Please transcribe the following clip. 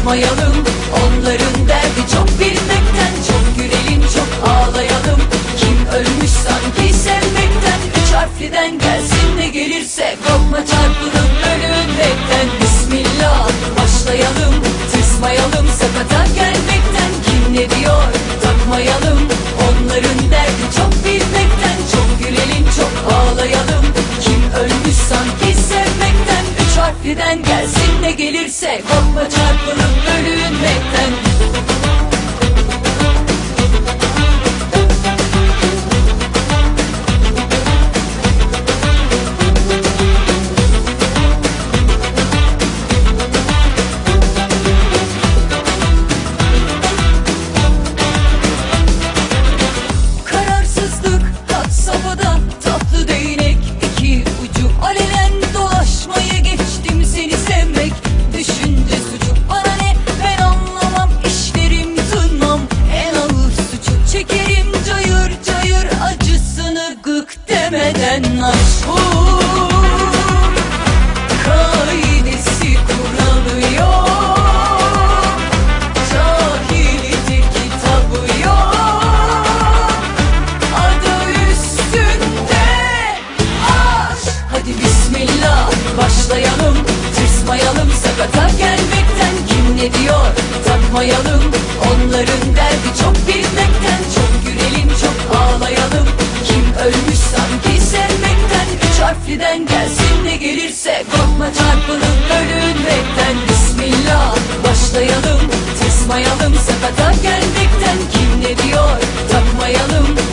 takmayalım. Onların derdi çok bilmekten, çok gülelim çok ağlayalım. Kim ölmüş sanki sevmekten, üç harfliden gelsin ne gelirse. Korkma çarpılıp ölünmekten, Bismillah başlayalım. Tırsmayalım sakata gelmekten, kim ne diyor takmayalım. Onların derdi çok bilmekten, çok gülelim çok ağlayalım. Kim ölmüş sanki sevmekten, üç harfliden gelsin ne gelirse. Korkma çarpılıp ölünmekten. Kararsızlık had safhada, tatlı değnek iki ucu. Alenen dolaşmayı geçtim, seni sevmek düşünce suçu. Bana ne, ben anlamam, işlerim tınmam. En ağır suçu çekerim cayır cayır, acısını gık demeden. Aşk kaidesi kuralı yok, cahilce kitabı yok, adı üstünde aşk. Hadi bismillah başlayalım. Tırsmayalım sakata gelmekten, kim ne diyor takmayalım. Onların derdi çok bilmekten, çok gülelim çok ağlayalım. Kim ölmüş sanki sevmekten, üç harfliden gelsin ne gelirse. Korkma çarpılıp ölünmekten, Bismillah başlayalım. Tırsmayalım sakata gelmekten, kim ne diyor takmayalım.